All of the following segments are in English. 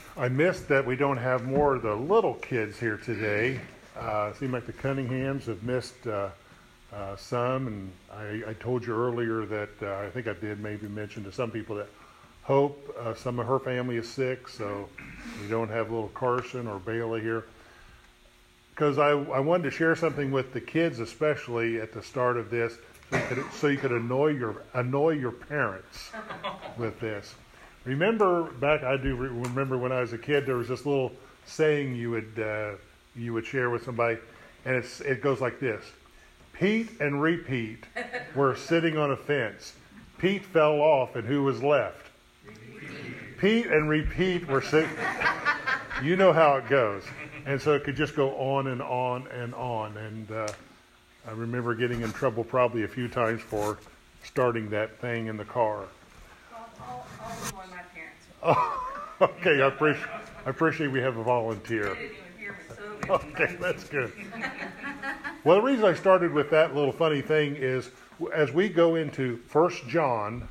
I missed that we don't have more of the little kids here today. It seems like the Cunninghams have missed some, and I told you earlier that I think I did maybe mention to some people that Hope, some of her family is sick, so we don't have little Carson or Bailey here. Because I wanted to share something with the kids, especially at the start of this, so you could annoy your parents with this. Remember back, I do remember when I was a kid, there was this little saying you would share with somebody, and it goes like this: Pete and repeat were sitting on a fence. Pete fell off, and who was left? Pete and repeat were sitting. You know how it goes, and so it could just go on and on and on. And I remember getting in trouble probably a few times for starting that thing in the car. I'll annoy my parents. Oh, okay, I appreciate we have a volunteer. They didn't even hear me, so Okay, that's good. Well, the reason I started with that little funny thing is as we go into 1 John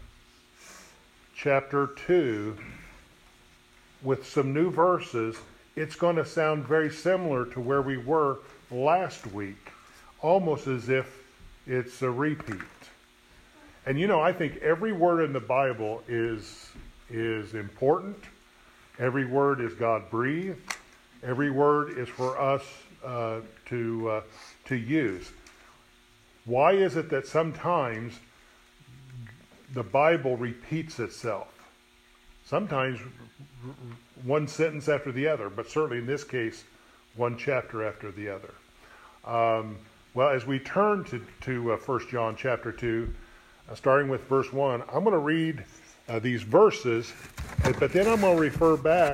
chapter 2 with some new verses, it's going to sound very similar to where we were last week, almost as if it's a repeat. And you know, I think every word in the Bible is important. Every word is God-breathed. Every word is for us to use. Why is it that sometimes the Bible repeats itself? Sometimes one sentence after the other, but certainly in this case, one chapter after the other. Well, as we turn to 1 John chapter 2, starting with verse 1, I'm going to read these verses, but then I'm going to refer back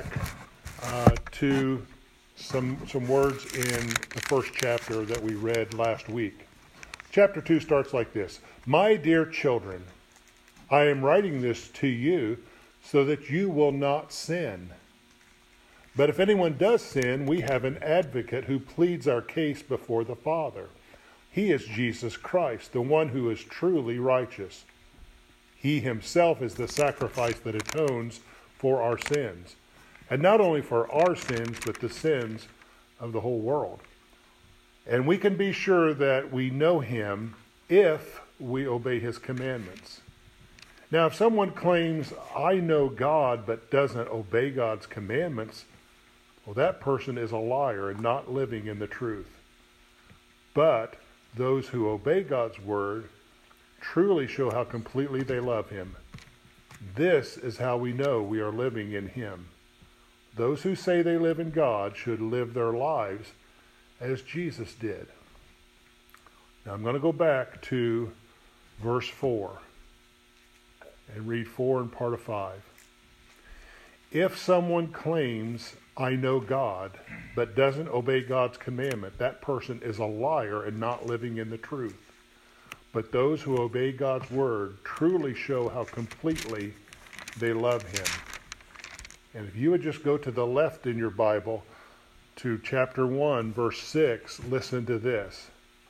to some words in the first chapter that we read last week. Chapter 2 starts like this: My dear children, I am writing this to you so that you will not sin. But if anyone does sin, we have an advocate who pleads our case before the Father. He is Jesus Christ, the one who is truly righteous. He himself is the sacrifice that atones for our sins. And not only for our sins, but the sins of the whole world. And we can be sure that we know him if we obey his commandments. Now, if someone claims, I know God, but doesn't obey God's commandments, well, that person is a liar and not living in the truth. But those who obey God's word truly show how completely they love him. This is how we know we are living in him. Those who say they live in God should live their lives as Jesus did. Now I'm going to go back to verse 4 and read 4 and part of 5. If someone claims, I know God, but doesn't obey God's commandment, that person is a liar and not living in the truth. But those who obey God's word truly show how completely they love him. And if you would just go to the left in your Bible to chapter 1, verse 6, listen to this.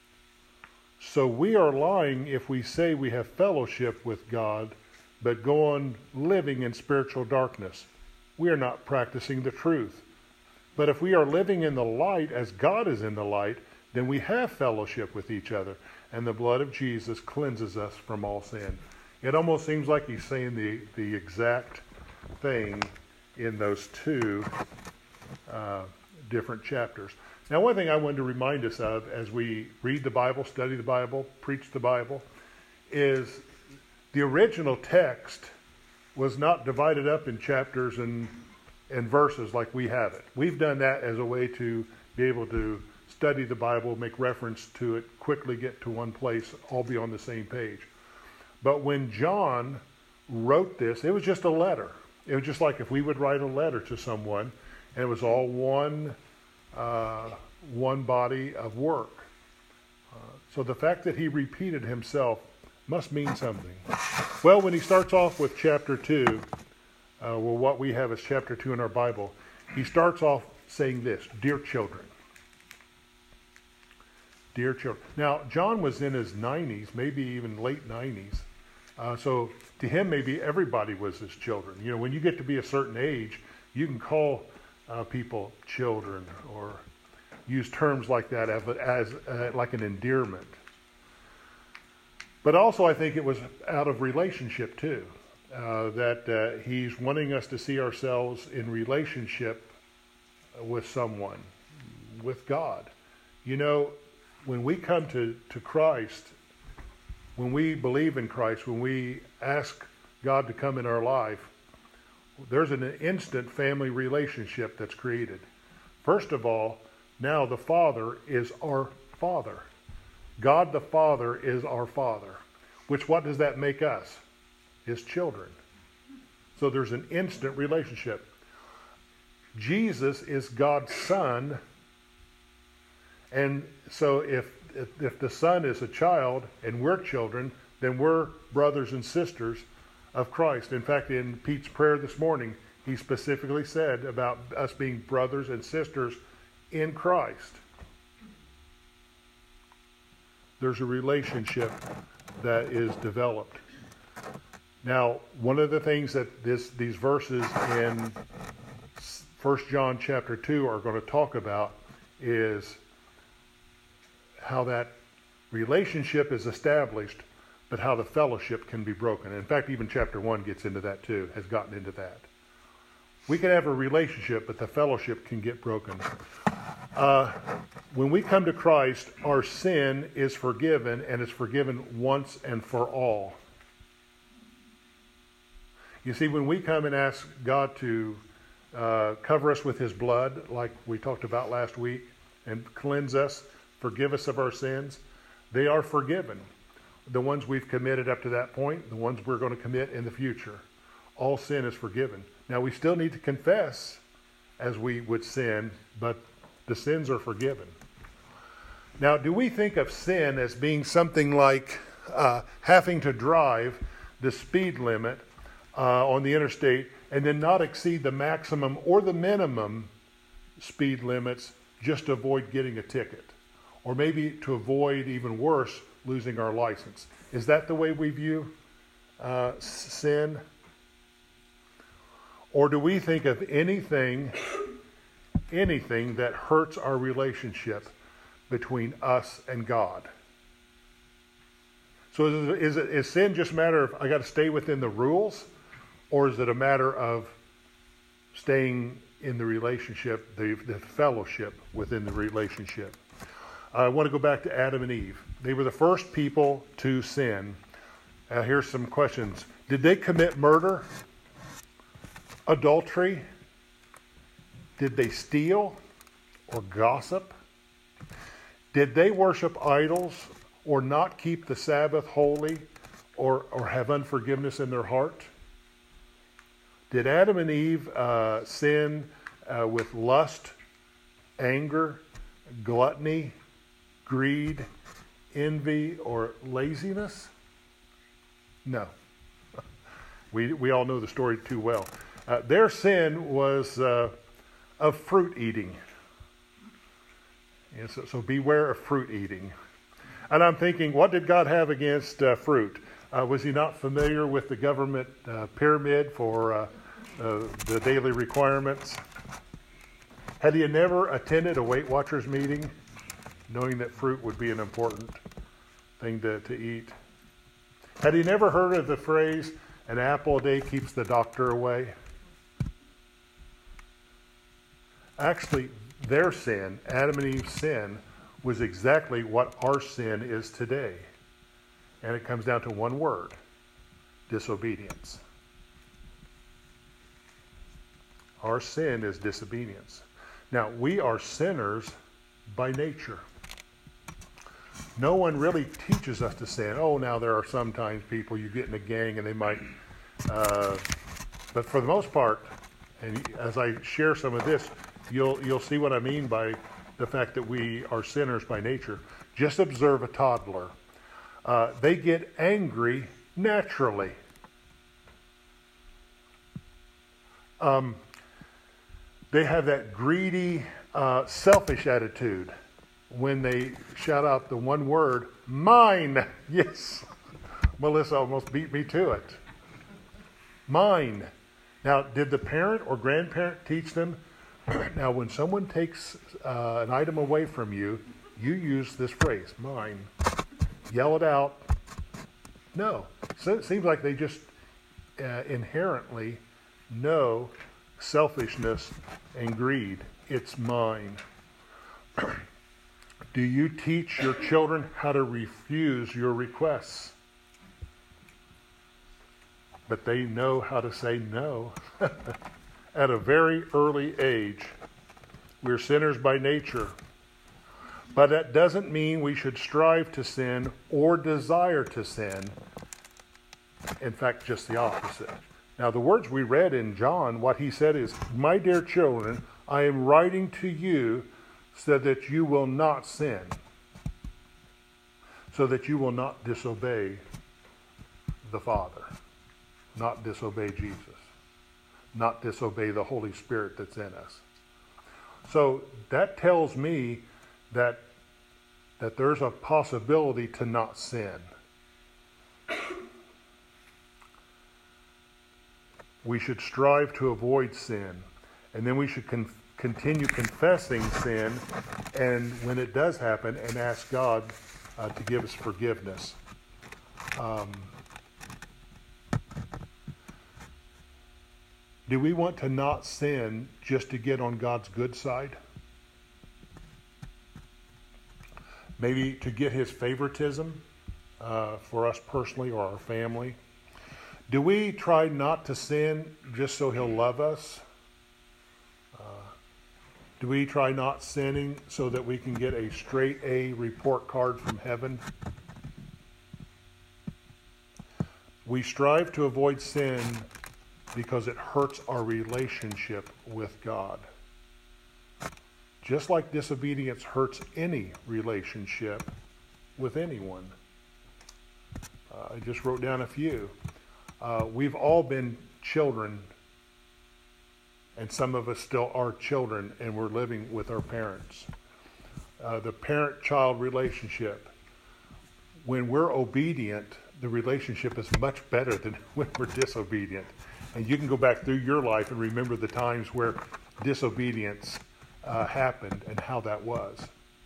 So we are lying if we say we have fellowship with God, but go on living in spiritual darkness. We are not practicing the truth. But if we are living in the light as God is in the light, then we have fellowship with each other, and the blood of Jesus cleanses us from all sin. It almost seems like he's saying the exact thing in those two different chapters. Now, one thing I wanted to remind us of as we read the Bible, study the Bible, preach the Bible, is the original text was not divided up in chapters and verses like we have it. We've done that as a way to be able to study the Bible, make reference to it, quickly get to one place, all be on the same page. But when John wrote this, it was just a letter. It was just like if we would write a letter to someone, and it was all one body of work. So the fact that he repeated himself must mean something. Well, when he starts off with chapter 2, what we have is chapter 2 in our Bible, he starts off saying this: Dear children. Dear children. Now, John was in his 90s, maybe even late 90s. So to him, maybe everybody was his children. You know, when you get to be a certain age, You can call people children or use terms like that as like an endearment. But also I think it was out of relationship too, that he's wanting us to see ourselves in relationship with someone, with God. You know, when we come to Christ, when we believe in Christ, when we ask God to come in our life, there's an instant family relationship that's created. First of all, now the Father is our Father. God the Father is our Father. Which, what does that make us? His children. So there's an instant relationship. Jesus is God's Son. And so if the Son is a child and we're children, then we're brothers and sisters of Christ. In fact, in Pete's prayer this morning, he specifically said about us being brothers and sisters in Christ. There's a relationship that is developed. Now, one of the things that these verses in 1 John chapter 2 are going to talk about is how that relationship is established, but how the fellowship can be broken. In fact, even chapter 1 gets into that too, has gotten into that. We can have a relationship, but the fellowship can get broken. When we come to Christ, our sin is forgiven, and it's forgiven once and for all. You see, when we come and ask God to cover us with his blood, like we talked about last week, and cleanse us, forgive us of our sins, they are forgiven. The ones we've committed up to that point, the ones we're going to commit in the future. All sin is forgiven. Now, we still need to confess as we would sin, but the sins are forgiven. Now, do we think of sin as being something like having to drive the speed limit on the interstate and then not exceed the maximum or the minimum speed limits just to avoid getting a ticket? Or maybe to avoid, even worse, losing our license. Is that the way we view sin? Or do we think of anything that hurts our relationship between us and God? So is sin just a matter of, I got to stay within the rules? Or is it a matter of staying in the relationship, the fellowship within the relationship? I want to go back to Adam and Eve. They were the first people to sin. Here's some questions. Did they commit murder? Adultery? Did they steal or gossip? Did they worship idols or not keep the Sabbath holy or have unforgiveness in their heart? Did Adam and Eve sin with lust, anger, gluttony, greed, envy, or laziness? No. We all know the story too well. Their sin was of fruit eating. And so beware of fruit eating. And I'm thinking, what did God have against fruit? Was he not familiar with the government pyramid for the daily requirements? Had he never attended a Weight Watchers meeting, knowing that fruit would be an important thing to eat? Had he never heard of the phrase, an apple a day keeps the doctor away? Actually, their sin, Adam and Eve's sin, was exactly what our sin is today. And it comes down to one word: disobedience. Our sin is disobedience. Now, we are sinners by nature. No one really teaches us to sin. Oh, now there are sometimes people, you get in a gang and they might, but for the most part, and as I share some of this, you'll see what I mean by the fact that we are sinners by nature. Just observe a toddler. They get angry naturally. They have that greedy, selfish attitude when they shout out the one word, mine. Yes. Melissa almost beat me to it. Mine. Now, did the parent or grandparent teach them? Now, when someone takes an item away from you, you use this phrase, mine. Yell it out. No. So it seems like they just inherently know selfishness and greed. It's mine. Do you teach your children how to refuse your requests? But they know how to say no. At a very early age. We're sinners by nature. But that doesn't mean we should strive to sin or desire to sin. In fact, just the opposite. Now, the words we read in John, what he said is, "My dear children, I am writing to you so that you will not sin, so that you will not disobey the Father, not disobey Jesus, not disobey the Holy Spirit that's in us." So that tells me that there's a possibility to not sin. We should strive to avoid sin, and then we should continue confessing sin, and when it does happen, and ask God to give us forgiveness. Do we want to not sin just to get on God's good side? Maybe to get his favoritism for us personally or our family? Do we try not to sin just so he'll love us? Do we try not sinning so that we can get a straight A report card from heaven? We strive to avoid sin because it hurts our relationship with God. Just like disobedience hurts any relationship with anyone. I just wrote down a few. We've all been children, and some of us still are children, and we're living with our parents. The parent-child relationship. When we're obedient, the relationship is much better than when we're disobedient. And you can go back through your life and remember the times where disobedience happened and how that was.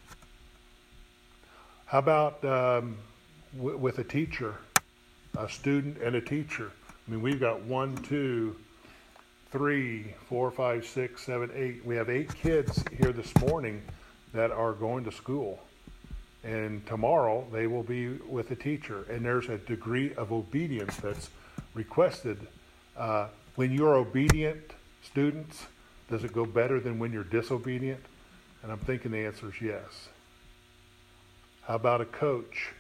How about with a teacher, a student and a teacher? I mean, we've got 1, 2, 3, 4, 5, 6, 7, 8. We have 8 kids here this morning that are going to school. And tomorrow they will be with a teacher. And there's a degree of obedience that's requested. When you're obedient, students, does it go better than when you're disobedient? And I'm thinking the answer is yes. How about a coach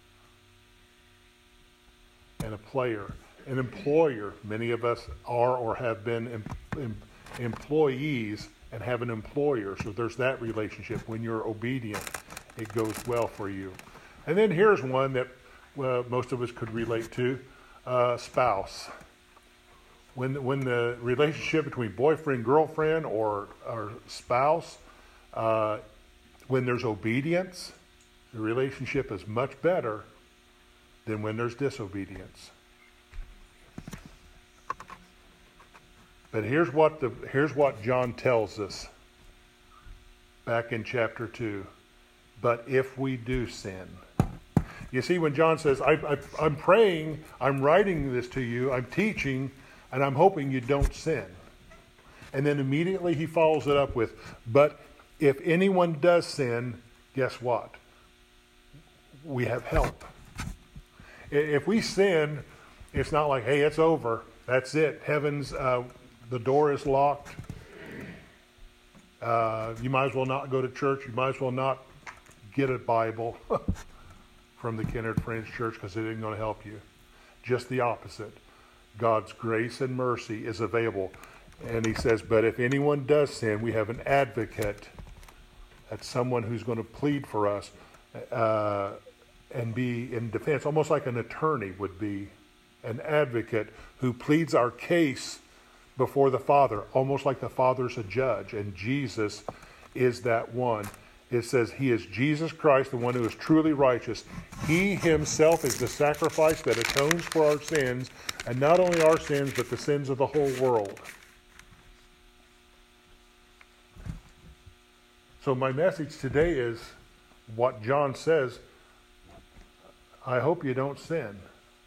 and a player? An employer. Many of us are or have been employees and have an employer. So there's that relationship. When you're obedient, it goes well for you. And then here's one that most of us could relate to, spouse. When the relationship between boyfriend, girlfriend, or spouse, when there's obedience, the relationship is much better than when there's disobedience. But here's what John tells us back in chapter 2. But if we do sin. You see, when John says, I'm praying, I'm writing this to you, I'm teaching, and I'm hoping you don't sin. And then immediately he follows it up with, but if anyone does sin, guess what? We have help. If we sin, it's not like, hey, it's over. That's it. Heaven's, the door is locked. You might as well not go to church. You might as well not get a Bible from the Kennard Friends Church because it isn't going to help you. Just the opposite. God's grace and mercy is available. And he says, but if anyone does sin, we have an advocate. That's someone who's going to plead for us and be in defense, almost like an attorney would be, an advocate who pleads our case before the Father, almost like the Father's a judge, and Jesus is that one. It says he is Jesus Christ, the one who is truly righteous. He himself is the sacrifice that atones for our sins, and not only our sins, but the sins of the whole world. So my message today is what John says. I hope you don't sin.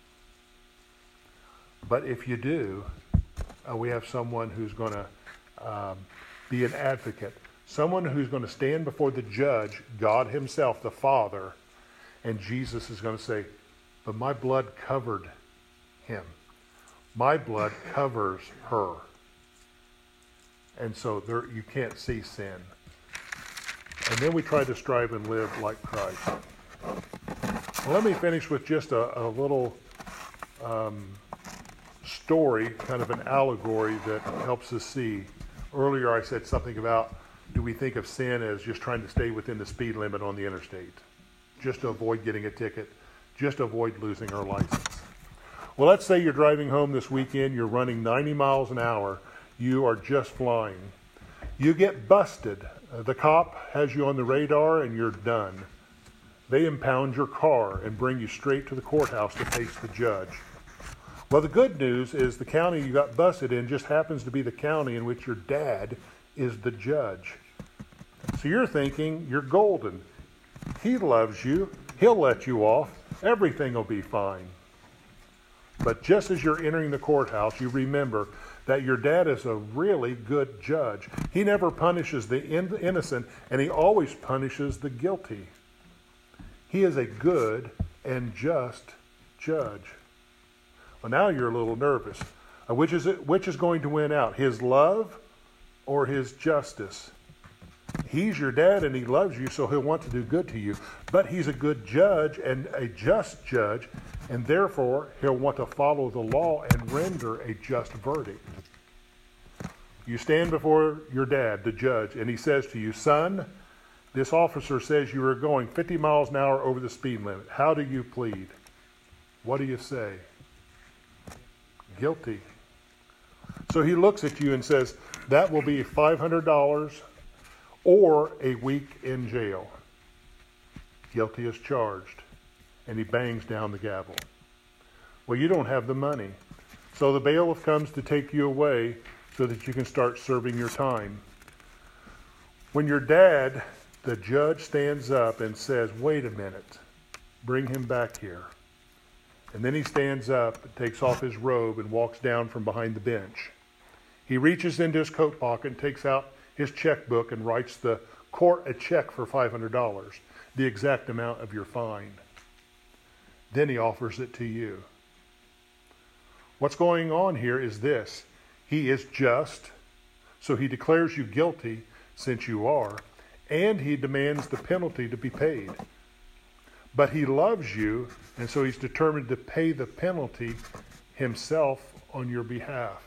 But if you do, we have someone who's going to be an advocate. Someone who's going to stand before the judge, God himself, the Father, and Jesus is going to say, but my blood covered him. My blood covers her. And so there, you can't see sin. And then we try to strive and live like Christ. Well, let me finish with just a little story, kind of an allegory that helps us see. Earlier I said something about, do we think of sin as just trying to stay within the speed limit on the interstate, just to avoid getting a ticket, just to avoid losing our license? Well, let's say you're driving home this weekend, you're running 90 miles an hour, you are just flying. You get busted. The cop has you on the radar and you're done. They impound your car and bring you straight to the courthouse to face the judge. Well, the good news is the county you got busted in just happens to be the county in which your dad is the judge. So you're thinking you're golden. He loves you. He'll let you off. Everything will be fine. But just as you're entering the courthouse, you remember that your dad is a really good judge. He never punishes the innocent, and he always punishes the guilty. He is a good and just judge. Well, now you're a little nervous. Which is going to win out? His love or his justice? He's your dad and he loves you, so he'll want to do good to you. But he's a good judge and a just judge, and therefore he'll want to follow the law and render a just verdict. You stand before your dad, the judge, and he says to you, son, this officer says you are going 50 miles an hour over the speed limit. How do you plead? What do you say? Guilty. So he looks at you and says, that will be $500 or a week in jail. Guilty as charged. And he bangs down the gavel. Well, you don't have the money. So the bailiff comes to take you away so that you can start serving your time. When your dad, the judge, stands up and says, wait a minute, bring him back here. And then he stands up, takes off his robe, and walks down from behind the bench. He reaches into his coat pocket and takes out his checkbook and writes the court a check for $500, the exact amount of your fine. Then he offers it to you. What's going on here is this. He is just, so he declares you guilty since you are, and he demands the penalty to be paid. But he loves you, and so he's determined to pay the penalty himself on your behalf.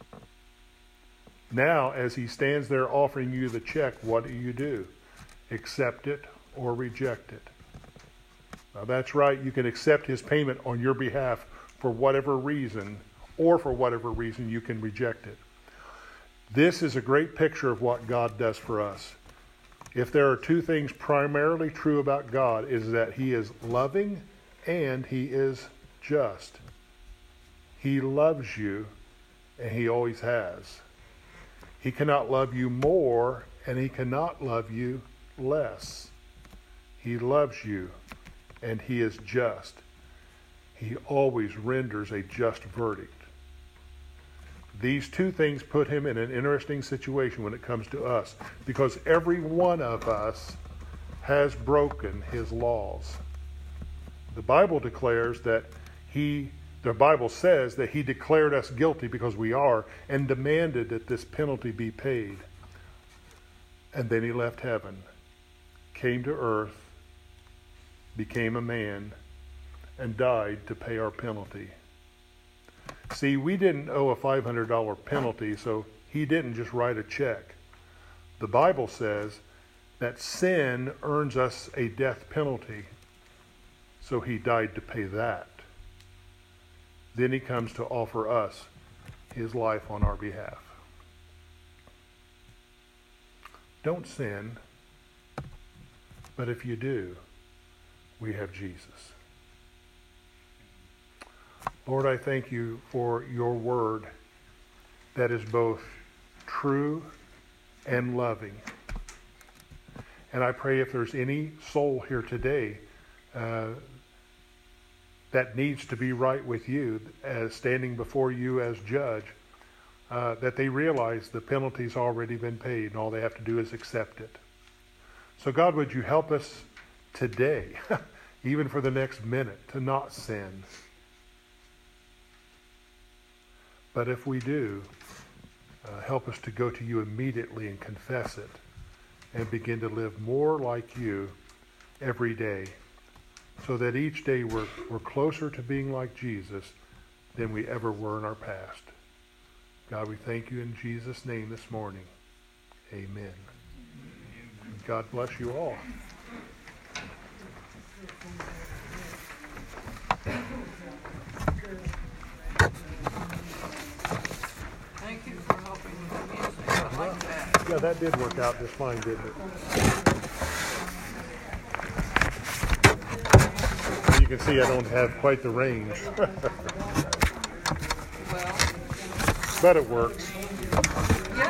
Now, as he stands there offering you the check, what do? Accept it or reject it. Now that's right, you can accept his payment on your behalf for whatever reason, or for whatever reason you can reject it. This is a great picture of what God does for us. If there are two things primarily true about God, is that he is loving and he is just. He loves you, and he always has. He cannot love you more, and he cannot love you less. He loves you, and he is just. He always renders a just verdict. These two things put him in an interesting situation when it comes to us, because every one of us has broken his laws. The Bible declares that the Bible says that he declared us guilty because we are, and demanded that this penalty be paid. And then he left heaven, came to earth, became a man, and died to pay our penalty. See, we didn't owe a $500 penalty, so he didn't just write a check. The Bible says that sin earns us a death penalty, so he died to pay that. Then he comes to offer us his life on our behalf. But if you do, we have Jesus. Lord, I thank you for your word that is both true and loving. And I pray if there's any soul here today that needs to be right with you, as standing before you as judge, that they realize the penalty's already been paid and all they have to do is accept it. So God, would you help us today, even for the next minute, to not sin. But if we do, help us to go to you immediately and confess it and begin to live more like you every day, so that each day we're closer to being like Jesus than we ever were in our past. God, we thank you in Jesus' name this morning. Amen. God bless you all. Thank you for helping with the music. I like that. Yeah, that did work out just fine, didn't it? You can see I don't have quite the range. Well, But it works. yeah,